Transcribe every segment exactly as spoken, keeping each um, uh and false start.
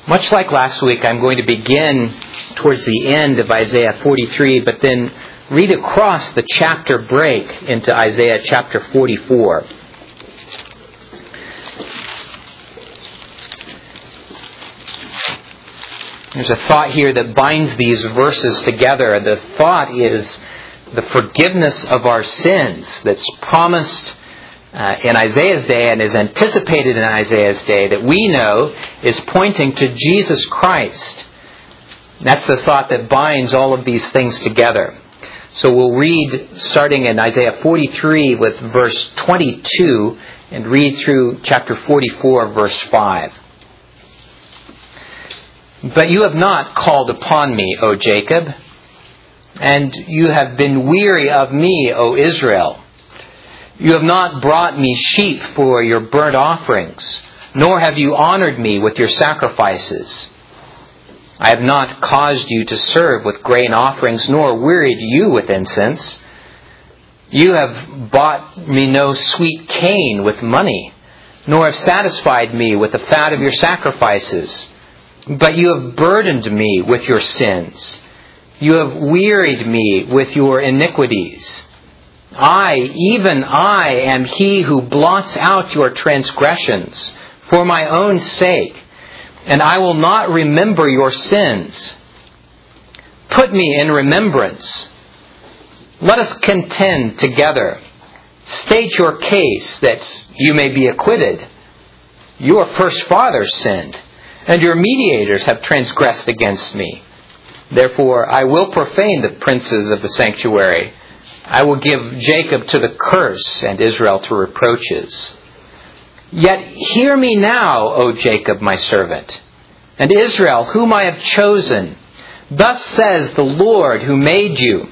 Much like last week, I'm going to begin towards the end of Isaiah forty-three, but then read across the chapter break into Isaiah chapter forty-four. There's a thought here that binds these verses together. The thought is the forgiveness of our sins that's promised uh, in Isaiah's day and is anticipated in Isaiah's day, that we know is pointing to Jesus Christ. That's the thought that binds all of these things together. So we'll read starting in Isaiah forty-three with verse twenty-two and read through chapter forty-four, verse five. But you have not called upon me, O Jacob, and you have been weary of me, O Israel. You have not brought me sheep for your burnt offerings, nor have you honored me with your sacrifices. I have not caused you to serve with grain offerings, nor wearied you with incense. You have bought me no sweet cane with money, nor have satisfied me with the fat of your sacrifices. But you have burdened me with your sins. You have wearied me with your iniquities. I, even I, am he who blots out your transgressions for my own sake, and I will not remember your sins. Put me in remembrance. Let us contend together. State your case that you may be acquitted. Your first fathers sinned, and your mediators have transgressed against me. Therefore, I will profane the princes of the sanctuary. I will give Jacob to the curse and Israel to reproaches. Yet hear me now, O Jacob, my servant, and Israel, whom I have chosen. Thus says the Lord who made you.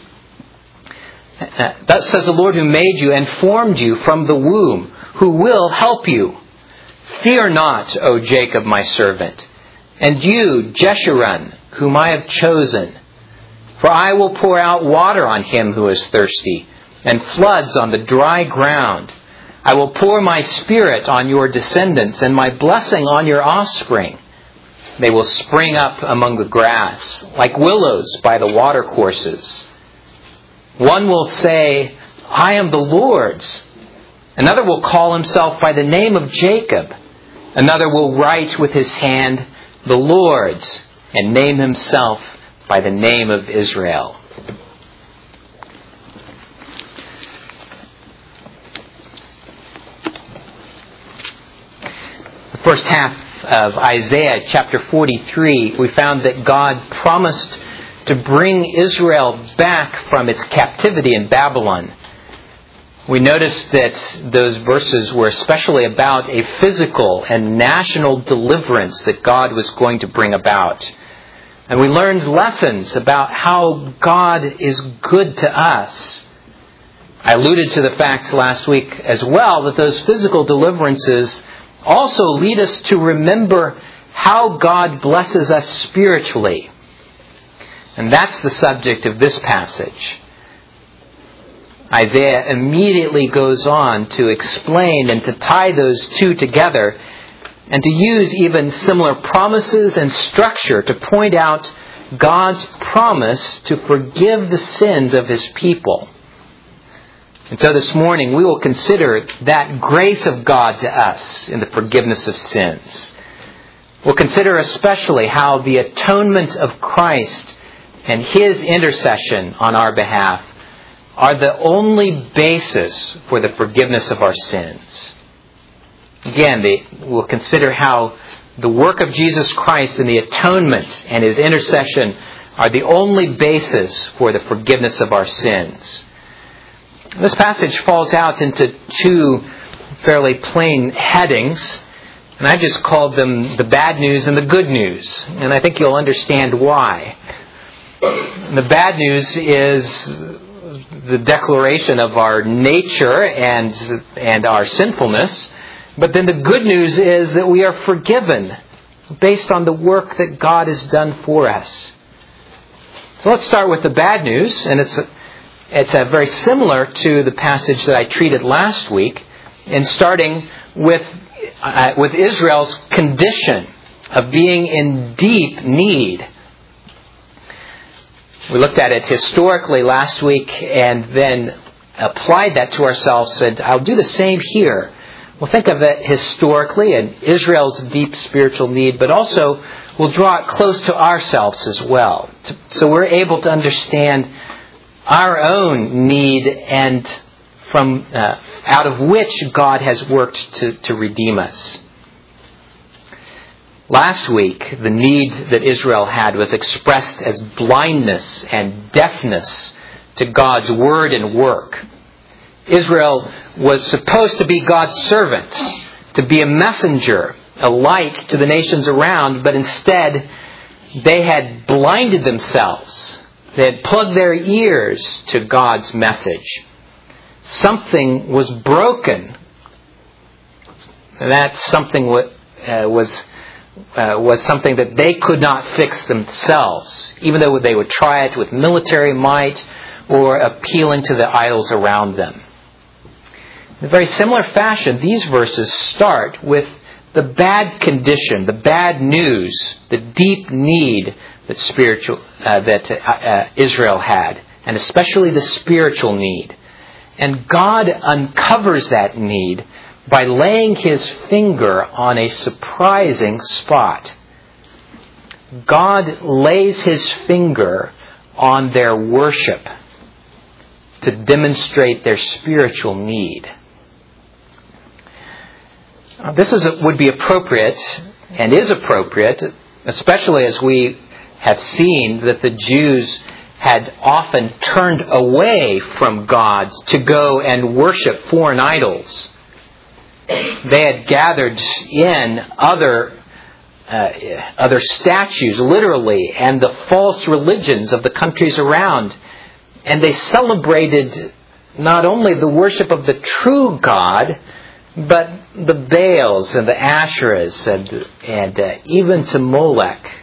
Uh, thus says the Lord who made you and formed you from the womb, who will help you. Fear not, O Jacob, my servant, and you, Jeshurun, whom I have chosen. For I will pour out water on him who is thirsty, and floods on the dry ground. I will pour my spirit on your descendants, and my blessing on your offspring. They will spring up among the grass, like willows by the watercourses. One will say, I am the Lord's. Another will call himself by the name of Jacob. Another will write with his hand, the Lord's, and name himself by the name of Israel. The first half of Isaiah chapter forty-three, we found that God promised to bring Israel back from its captivity in Babylon. We noticed that those verses were especially about a physical and national deliverance that God was going to bring about. And we learned lessons about how God is good to us. I alluded to the fact last week as well that those physical deliverances also lead us to remember how God blesses us spiritually. And that's the subject of this passage. Isaiah immediately goes on to explain and to tie those two together and to use even similar promises and structure to point out God's promise to forgive the sins of His people. And so this morning we will consider that grace of God to us in the forgiveness of sins. We'll consider especially how the atonement of Christ and His intercession on our behalf are the only basis for the forgiveness of our sins. Again, they, we'll consider how the work of Jesus Christ and the atonement and His intercession are the only basis for the forgiveness of our sins. This passage falls out into two fairly plain headings, and I just called them the bad news and the good news, and I think you'll understand why. The bad news is the declaration of our nature and and our sinfulness. But then the good news is that we are forgiven based on the work that God has done for us. So let's start with the bad news, and it's it's a very similar to the passage that I treated last week, in starting with uh, with Israel's condition of being in deep need. We looked at it historically last week and then applied that to ourselves, and I'll do the same here. We'll think of it historically and Israel's deep spiritual need, but also we'll draw it close to ourselves as well. So we're able to understand our own need and from uh, out of which God has worked to, to redeem us. Last week, the need that Israel had was expressed as blindness and deafness to God's word and work. Israel was supposed to be God's servant, to be a messenger, a light to the nations around, but instead they had blinded themselves. They had plugged their ears to God's message. Something was broken. And that something was, uh, was, uh, was something that they could not fix themselves, even though they would try it with military might or appealing to the idols around them. In a very similar fashion, these verses start with the bad condition, the bad news, the deep need that spiritual uh, that uh, uh, Israel had, and especially the spiritual need. And God uncovers that need by laying His finger on a surprising spot. God lays His finger on their worship to demonstrate their spiritual need. This is would be appropriate and is appropriate, especially as we have seen that the Jews had often turned away from God to go and worship foreign idols. They had gathered in other uh, other statues, literally, and the false religions of the countries around. And they celebrated not only the worship of the true God, but the Baals and the Asherahs and, and uh, even to Molech.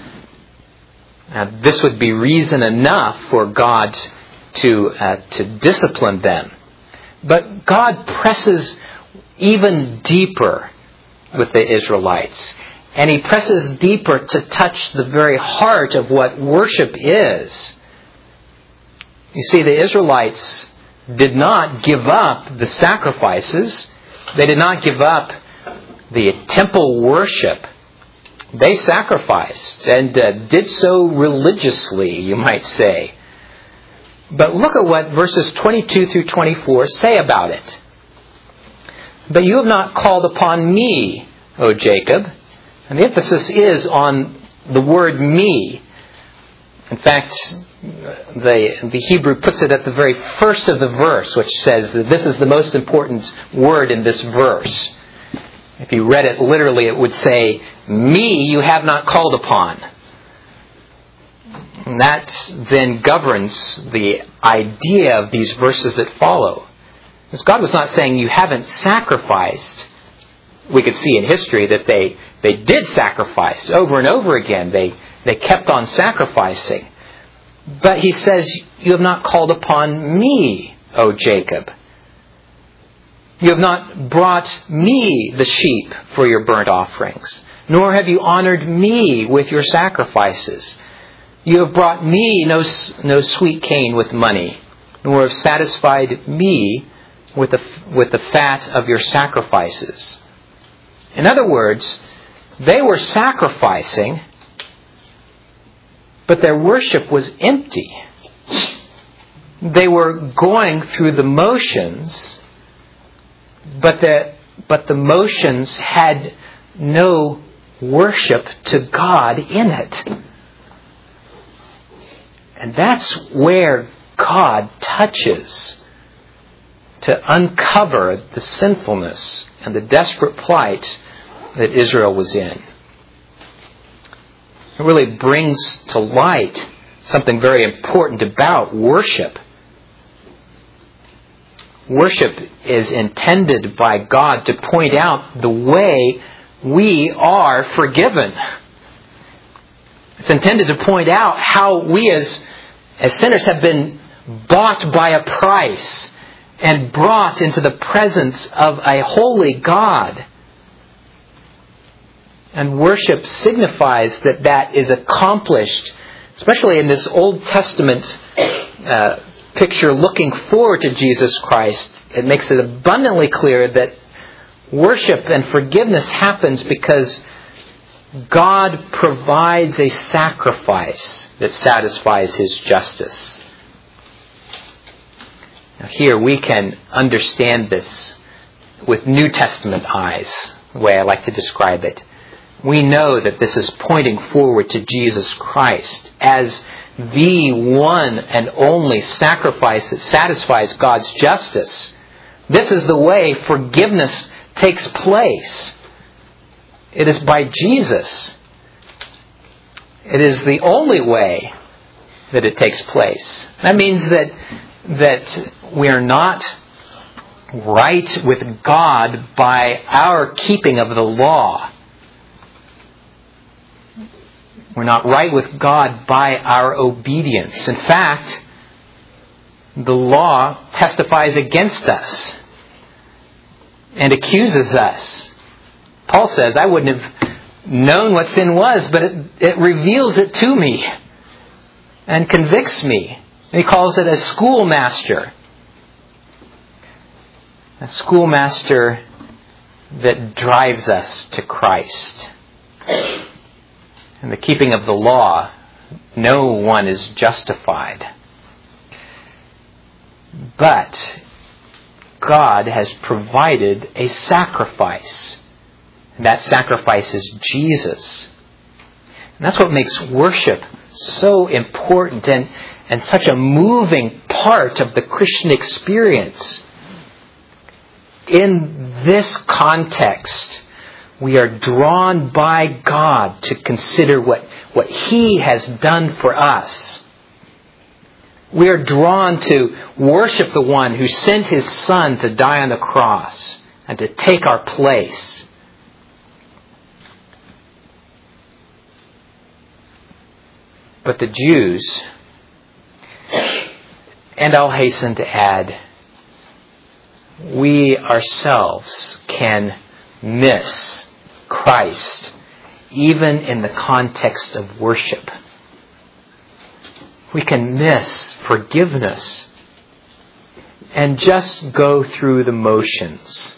Uh, this would be reason enough for God to uh, to discipline them. But God presses even deeper with the Israelites. And He presses deeper to touch the very heart of what worship is. You see, the Israelites did not give up the sacrifices. They did not give up the temple worship. They sacrificed and uh, did so religiously, you might say. But look at what verses twenty-two through twenty-four say about it. But you have not called upon me, O Jacob. And the emphasis is on the word me. In fact, the, the Hebrew puts it at the very first of the verse, which says that this is the most important word in this verse. If you read it literally, it would say, me you have not called upon. And that then governs the idea of these verses that follow. Because God was not saying you haven't sacrificed. We could see in history that they, they did sacrifice over and over again. They, they kept on sacrificing. But He says, you have not called upon me, O Jacob. You have not brought me the sheep for your burnt offerings, nor have you honored me with your sacrifices. You have brought me no, no sweet cane with money, nor have satisfied me with the, with the fat of your sacrifices. In other words, they were sacrificing, but their worship was empty. They were going through the motions, but the, but the motions had no worship to God in it. And that's where God touches to uncover the sinfulness and the desperate plight that Israel was in. It really brings to light something very important about worship. Worship is intended by God to point out the way we are forgiven. It's intended to point out how we as, as sinners have been bought by a price and brought into the presence of a holy God. And worship signifies that that is accomplished, especially in this Old Testament uh, picture looking forward to Jesus Christ. It makes it abundantly clear that worship and forgiveness happens because God provides a sacrifice that satisfies His justice. Now here we can understand this with New Testament eyes, the way I like to describe it. We know that this is pointing forward to Jesus Christ as the one and only sacrifice that satisfies God's justice. This is the way forgiveness takes place. It is by Jesus. It is the only way that it takes place. That means that that we are not right with God by our keeping of the law. We're not right with God by our obedience. In fact, the law testifies against us and accuses us. Paul says, I wouldn't have known what sin was, but it, it reveals it to me and convicts me. And he calls it a schoolmaster. A schoolmaster that drives us to Christ. In the keeping of the law, no one is justified. But God has provided a sacrifice. And that sacrifice is Jesus. And that's what makes worship so important and, and such a moving part of the Christian experience. In this context, we are drawn by God to consider what, what He has done for us. We are drawn to worship the one who sent His Son to die on the cross and to take our place. But the Jews, and I'll hasten to add, we ourselves can miss Christ even in the context of worship. We can miss forgiveness and just go through the motions.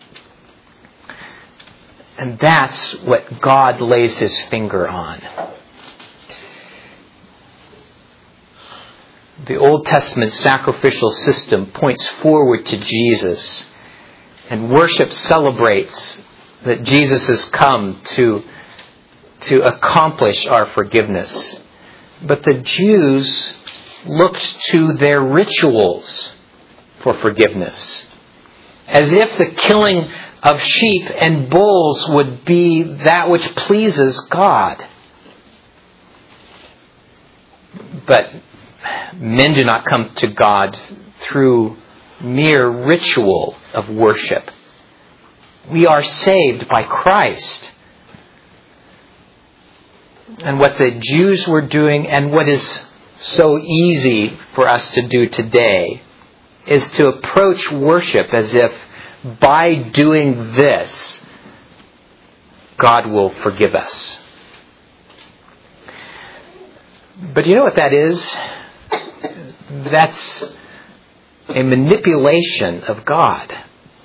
And that's what God lays His finger on. The Old Testament sacrificial system points forward to Jesus, and worship celebrates that Jesus has come to, to accomplish our forgiveness. But the Jews looked to their rituals for forgiveness, as if the killing of sheep and bulls would be that which pleases God. But men do not come to God through mere ritual of worship. We are saved by Christ. And what the Jews were doing, and what is so easy for us to do today, is to approach worship as if by doing this, God will forgive us. But you know what that is? That's a manipulation of God.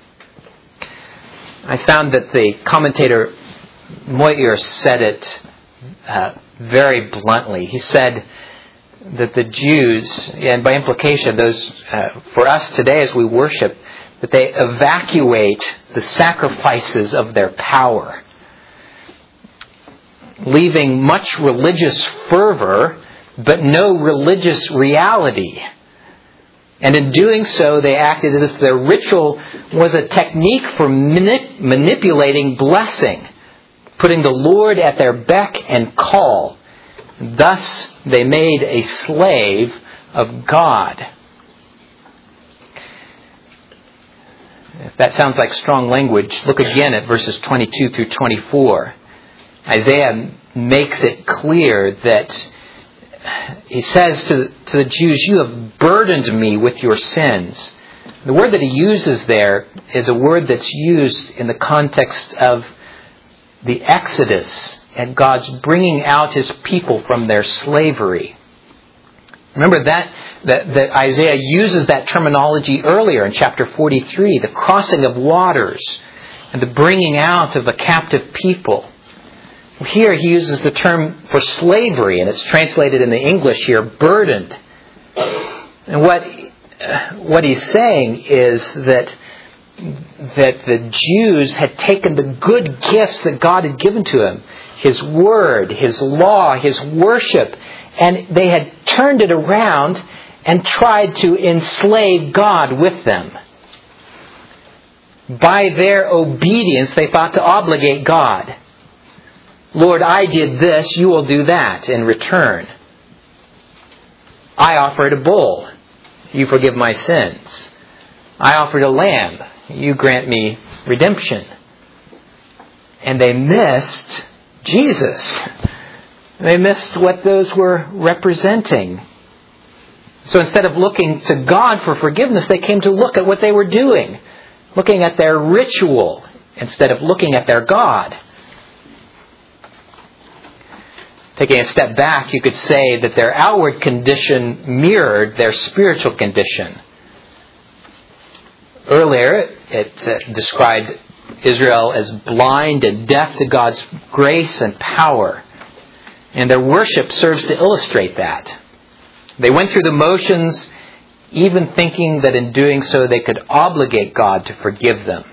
I found that the commentator Moyer said it uh, very bluntly. He said that the Jews, and by implication those uh, for us today as we worship, that they evacuate the sacrifices of their power, leaving much religious fervor but no religious reality. And in doing so, they acted as if their ritual was a technique for manip- manipulating blessing, putting the Lord at their beck and call. Thus, they made a slave of God. If that sounds like strong language, look again at verses twenty-two through twenty-four. Isaiah makes it clear that he says to, to the Jews, you have burdened me with your sins. The word that he uses there is a word that's used in the context of the Exodus and God's bringing out His people from their slavery. Remember that, that, that Isaiah uses that terminology earlier in chapter forty-three, the crossing of waters and the bringing out of a captive people. Here he uses the term for slavery, and it's translated in the English here, burdened. And what, what he's saying is that, that the Jews had taken the good gifts that God had given to them, His Word, His law, His worship, and they had turned it around and tried to enslave God with them. By their obedience, they thought to obligate God. Lord, I did this, you will do that in return. I offered a bull, you forgive my sins. I offered a lamb, you grant me redemption. And they missed Jesus. They missed what those were representing. So instead of looking to God for forgiveness, they came to look at what they were doing, looking at their ritual instead of looking at their God. Taking a step back, you could say that their outward condition mirrored their spiritual condition. Earlier, it uh, described Israel as blind and deaf to God's grace and power. And their worship serves to illustrate that. They went through the motions, even thinking that in doing so they could obligate God to forgive them.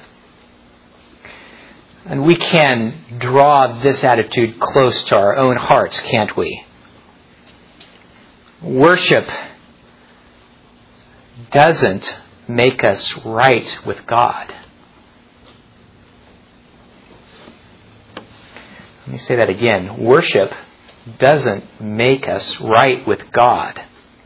And we can draw this attitude close to our own hearts, can't we? Worship doesn't make us right with God. Let me say that again. Worship doesn't make us right with God.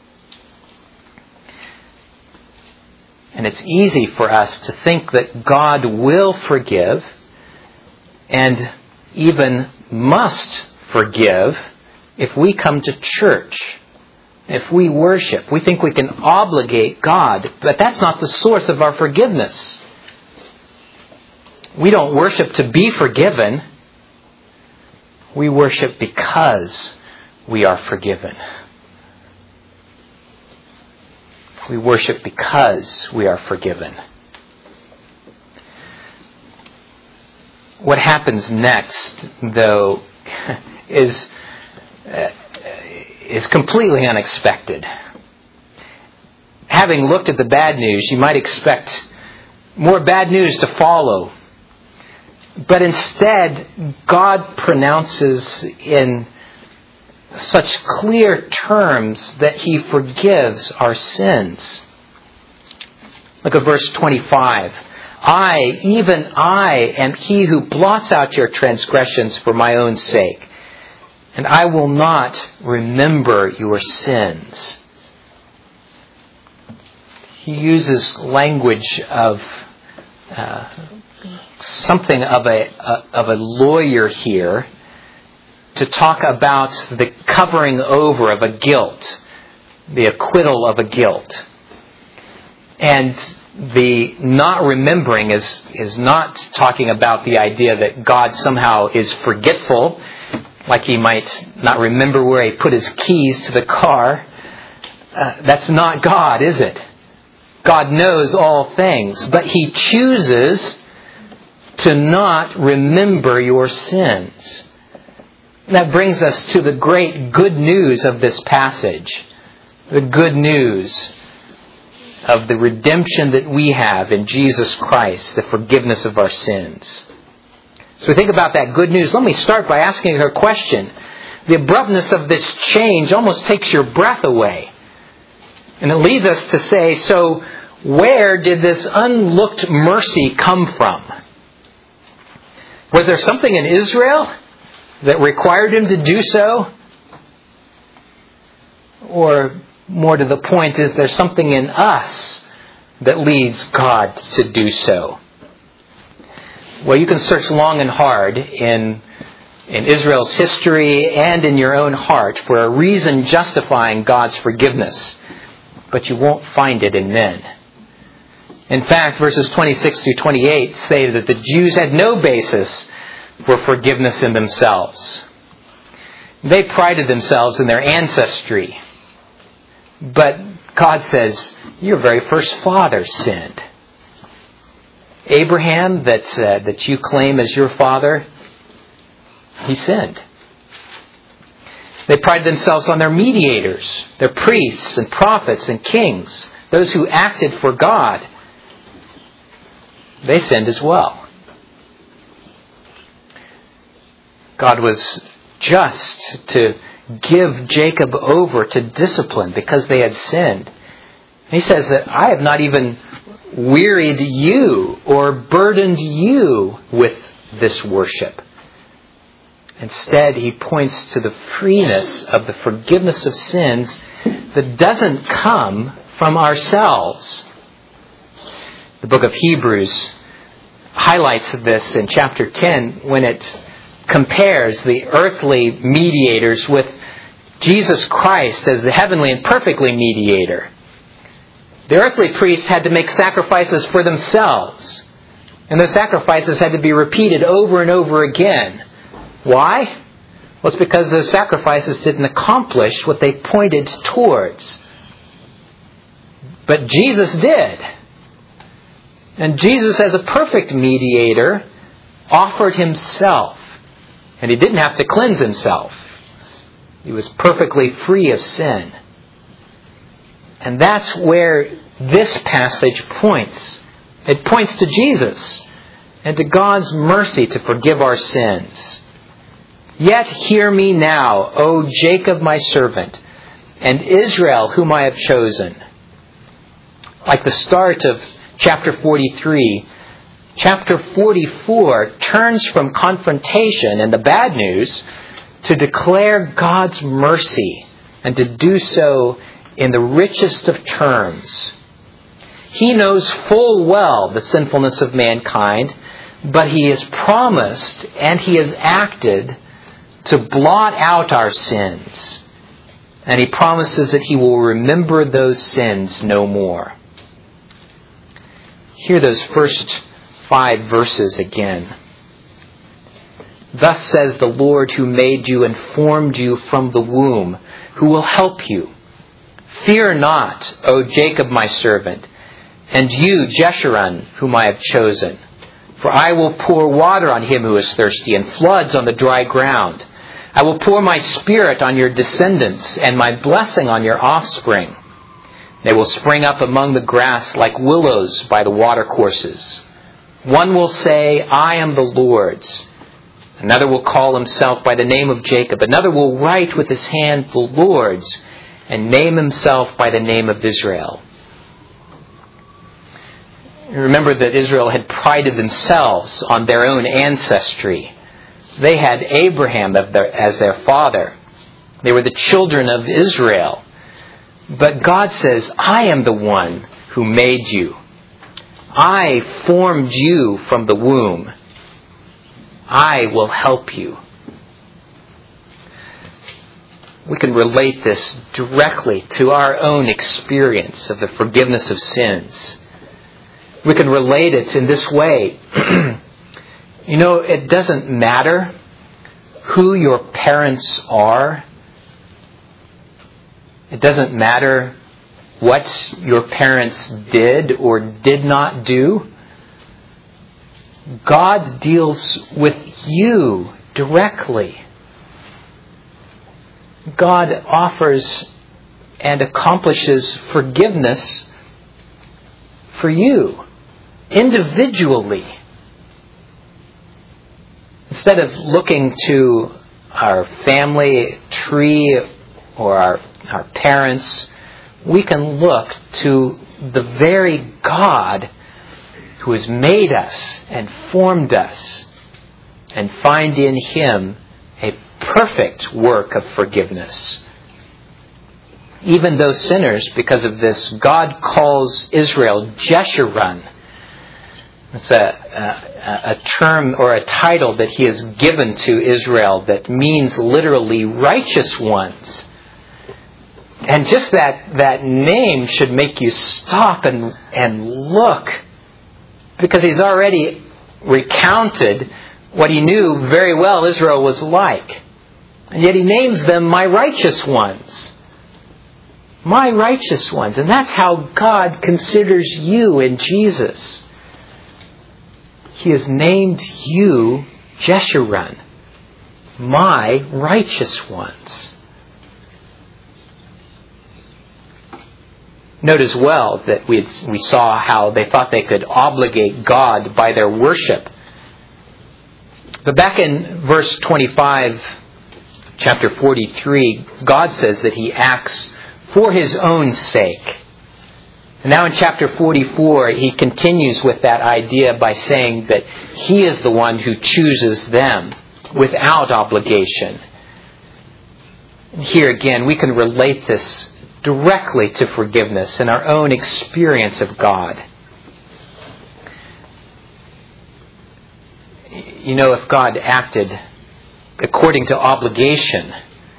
And it's easy for us to think that God will forgive and even must forgive if we come to church, if we worship. We think we can obligate God, but that's not the source of our forgiveness. We don't worship to be forgiven. We worship because we are forgiven. We worship because we are forgiven. What happens next, though, is uh, is completely unexpected. Having looked at the bad news, you might expect more bad news to follow. But instead, God pronounces in such clear terms that He forgives our sins. Look at verse twenty-five. I, even I, am He who blots out your transgressions for my own sake, and I will not remember your sins. He uses language of uh, something of a, a of a lawyer here to talk about the covering over of a guilt, the acquittal of a guilt. And the not remembering is, is not talking about the idea that God somehow is forgetful, like He might not remember where He put His keys to the car. Uh, that's not God, is it? God knows all things, but He chooses to not remember your sins. And that brings us to the great good news of this passage. The good news of the redemption that we have in Jesus Christ, the forgiveness of our sins. So we think about that good news. Let me start by asking her question. The abruptness of this change almost takes your breath away. And it leads us to say, so where did this unlooked mercy come from? Was there something in Israel that required Him to do so? Or more to the point, is there something in us that leads God to do so? Well, you can search long and hard in, in Israel's history and in your own heart for a reason justifying God's forgiveness, but you won't find it in men. In fact, verses twenty-six through twenty-eight say that the Jews had no basis were forgiveness in themselves. They prided themselves in their ancestry. But God says, your very first father sinned. Abraham, that's, uh, that you claim as your father, he sinned. They pride themselves on their mediators, their priests and prophets and kings, those who acted for God. They sinned as well. God was just to give Jacob over to discipline because they had sinned. He says that I have not even wearied you or burdened you with this worship. Instead, he points to the freeness of the forgiveness of sins that doesn't come from ourselves. The book of Hebrews highlights this in chapter ten when it compares the earthly mediators with Jesus Christ as the heavenly and perfectly mediator. The earthly priests had to make sacrifices for themselves, and those sacrifices had to be repeated over and over again. Why? Well, it's because those sacrifices didn't accomplish what they pointed towards. But Jesus did. And Jesus, as a perfect mediator, offered himself. And he didn't have to cleanse himself. He was perfectly free of sin. And that's where this passage points. It points to Jesus and to God's mercy to forgive our sins. Yet hear me now, O Jacob my servant, and Israel whom I have chosen. Like the start of chapter forty-three, chapter forty-four turns from confrontation and the bad news to declare God's mercy, and to do so in the richest of terms. He knows full well the sinfulness of mankind, but he has promised and he has acted to blot out our sins. And he promises that he will remember those sins no more. Hear those first five verses again. Thus says the Lord who made you and formed you from the womb, who will help you. Fear not, O Jacob my servant, and you, Jeshurun, whom I have chosen. For I will pour water on him who is thirsty, and floods on the dry ground. I will pour my spirit on your descendants, and my blessing on your offspring. They will spring up among the grass like willows by the watercourses. One will say, I am the Lord's. Another will call himself by the name of Jacob. Another will write with his hand the Lord's, and name himself by the name of Israel. Remember that Israel had prided themselves on their own ancestry. They had Abraham as their father. They were the children of Israel. But God says, I am the one who made you. I formed you from the womb. I will help you. We can relate this directly to our own experience of the forgiveness of sins. We can relate it in this way. You know, it doesn't matter who your parents are. It doesn't matter what your parents did or did not do. God deals with you directly. God offers and accomplishes forgiveness for you, individually. Instead of looking to our family tree or our, our parents, we can look to the very God who has made us and formed us, and find in him a perfect work of forgiveness. Even though sinners, because of this, God calls Israel Jeshurun. It's a, a, a term or a title that he has given to Israel that means literally righteous ones. And just that, that name should make you stop and, and look, because he's already recounted what he knew very well Israel was like. And yet he names them my righteous ones. My righteous ones. And that's how God considers you in Jesus. He has named you Jeshurun, my righteous ones. Note as well that we, had, we saw how they thought they could obligate God by their worship. But back in verse twenty-five, chapter forty-three, God says that He acts for His own sake. And now in chapter forty-four, He continues with that idea by saying that He is the one who chooses them without obligation. And here again, we can relate this directly to forgiveness and our own experience of God. You know, if God acted according to obligation,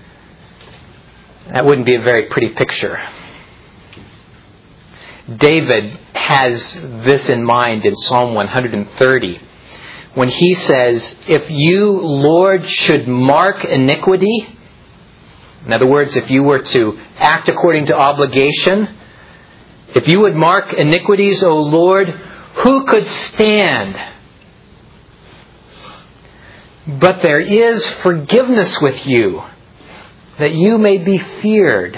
that wouldn't be a very pretty picture. David has this in mind in Psalm one thirty, when he says, "If you, Lord, should mark iniquity," in other words, if you were to act according to obligation, if you would mark iniquities, O Lord, who could stand? But there is forgiveness with you, that you may be feared.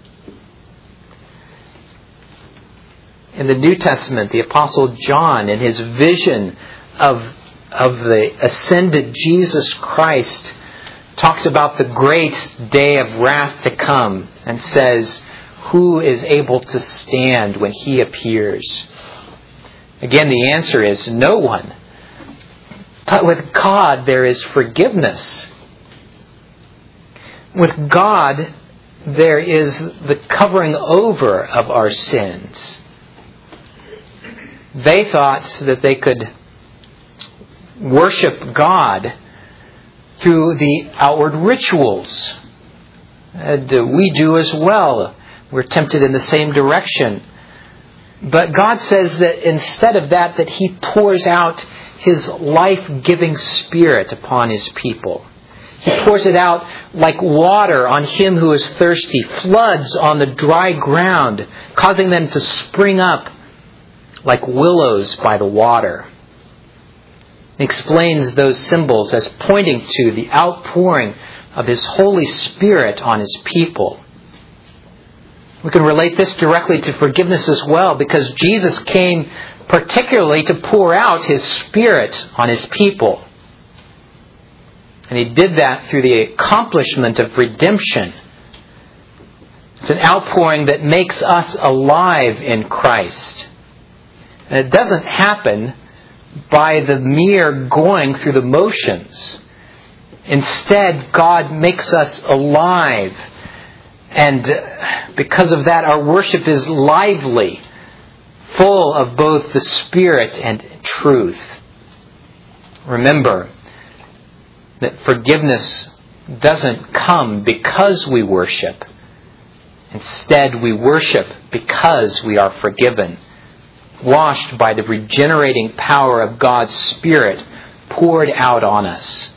In the New Testament, the Apostle John, in his vision of, of the ascended Jesus Christ, talks about the great day of wrath to come and says, who is able to stand when He appears? Again, the answer is no one. But with God, there is forgiveness. With God, there is the covering over of our sins. They thought that they could worship God through the outward rituals. And we do as well. We're tempted in the same direction. But God says that instead of that, that He pours out His life-giving Spirit upon His people. He pours it out like water on him who is thirsty, floods on the dry ground, causing them to spring up like willows by the water. He explains those symbols as pointing to the outpouring of His Holy Spirit on His people. We can relate this directly to forgiveness as well, because Jesus came particularly to pour out His Spirit on His people. And He did that through the accomplishment of redemption. It's an outpouring that makes us alive in Christ. And it doesn't happen by the mere going through the motions. Instead, God makes us alive. And because of that, our worship is lively, full of both the Spirit and truth. Remember that forgiveness doesn't come because we worship. Instead, we worship because we are forgiven, washed by the regenerating power of God's Spirit poured out on us.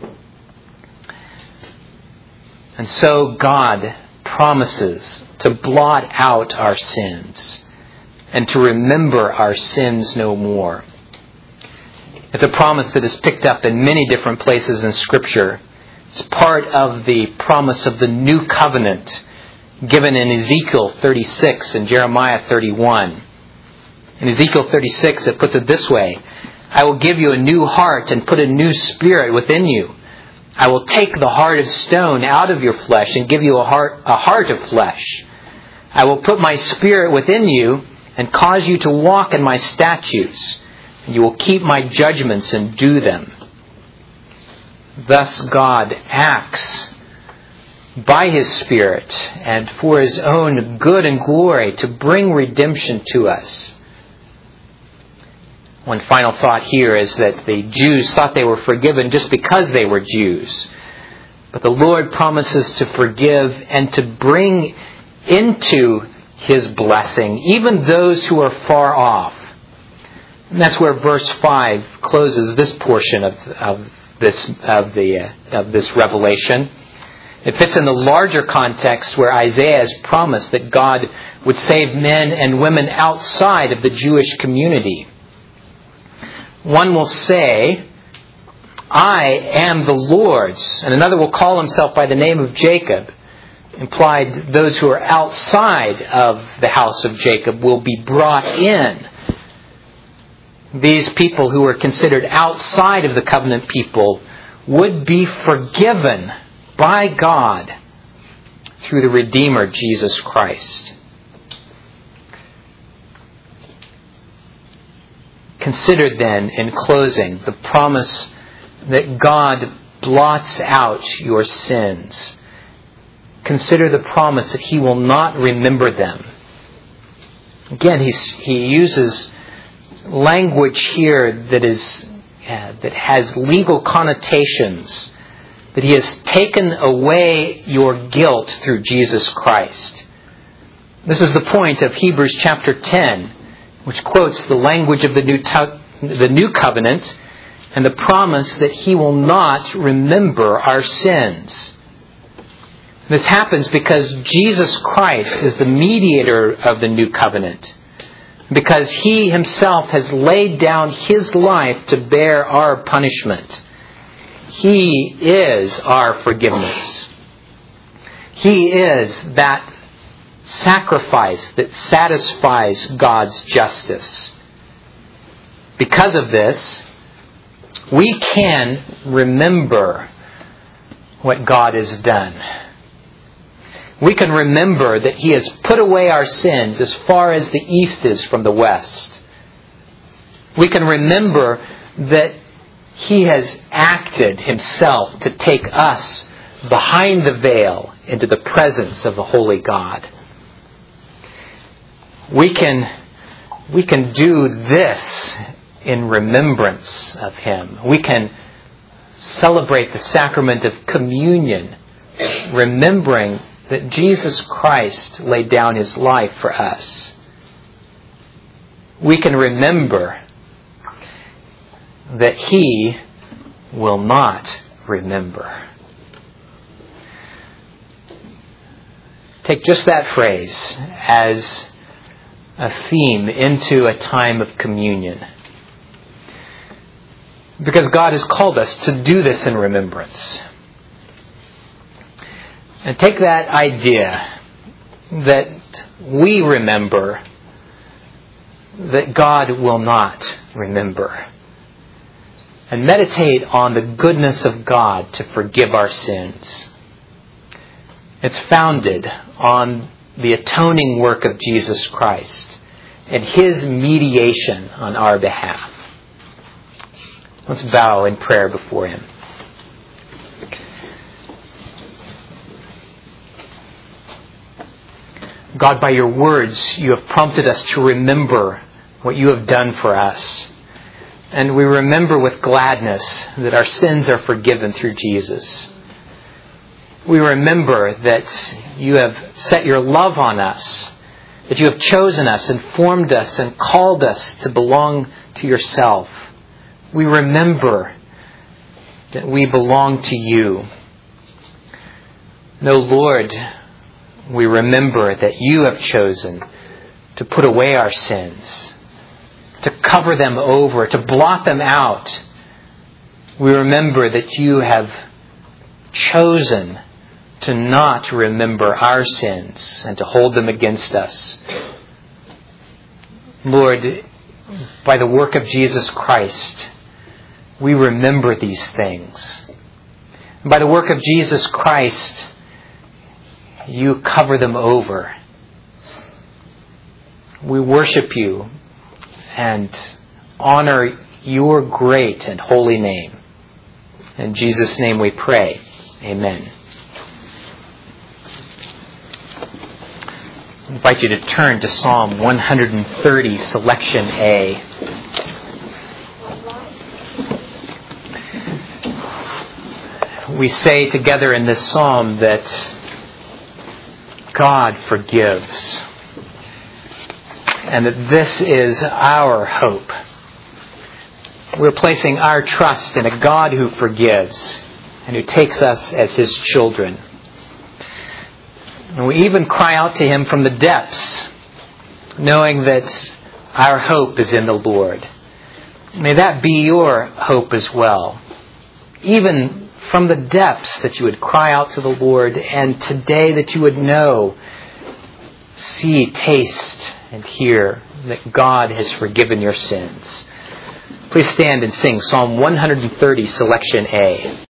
And so God promises to blot out our sins and to remember our sins no more. It's a promise that is picked up in many different places in Scripture. It's part of the promise of the new covenant given in Ezekiel thirty-six and Jeremiah thirty-one. In Ezekiel thirty-six, it puts it this way: I will give you a new heart and put a new spirit within you. I will take the heart of stone out of your flesh and give you a heart, a heart of flesh. I will put my spirit within you and cause you to walk in my statutes. And you will keep my judgments and do them. Thus God acts by His Spirit and for His own good and glory to bring redemption to us. One final thought here is that the Jews thought they were forgiven just because they were Jews. But the Lord promises to forgive and to bring into His blessing even those who are far off. And that's where verse five closes this portion of, of this of the uh, of this revelation. It fits in the larger context where Isaiah has promised that God would save men and women outside of the Jewish community. One will say, "I am the Lord's," and another will call himself by the name of Jacob. Implied, those who are outside of the house of Jacob will be brought in. These people who were considered outside of the covenant people would be forgiven by God through the Redeemer, Jesus Christ. Consider then, in closing, the promise that God blots out your sins. Consider the promise that He will not remember them. Again, he's, he uses language here that is uh, that has legal connotations, that He has taken away your guilt through Jesus Christ. This is the point of Hebrews chapter ten, which quotes the language of the New, to- the New Covenant and the promise that He will not remember our sins. This happens because Jesus Christ is the mediator of the New Covenant. Because He Himself has laid down His life to bear our punishment. He is our forgiveness. He is that sacrifice that satisfies God's justice. Because of this, we can remember what God has done. We can remember that He has put away our sins as far as the east is from the west. We can remember that He has acted Himself to take us behind the veil into the presence of the holy God. We can, we can do this in remembrance of Him. We can celebrate the sacrament of communion, remembering that Jesus Christ laid down His life for us. We can remember that He will not remember. Take just that phrase as a theme into a time of communion. Because God has called us to do this in remembrance. And take that idea that we remember that God will not remember. And meditate on the goodness of God to forgive our sins. It's founded on the atoning work of Jesus Christ and His mediation on our behalf. Let's bow in prayer before Him. God, by your words, you have prompted us to remember what you have done for us. And we remember with gladness that our sins are forgiven through Jesus. We remember that you have set your love on us, that you have chosen us and formed us and called us to belong to yourself. We remember that we belong to you. No, Lord, we remember that you have chosen to put away our sins, to cover them over, to blot them out. We remember that you have chosen to not remember our sins and to hold them against us. Lord, by the work of Jesus Christ, we remember these things. By the work of Jesus Christ, you cover them over. We worship you and honor your great and holy name. In Jesus' name we pray. Amen. I invite you to turn to Psalm one thirty, selection A. We say together in this psalm that God forgives, and that this is our hope We're placing our trust in a God who forgives and who takes us as His children. And we even cry out to Him from the depths, knowing that our hope is in the Lord. May that be your hope as well. Even from the depths, that you would cry out to the Lord, and today that you would know, see, taste, and hear that God has forgiven your sins. Please stand and sing Psalm one thirty, Selection A.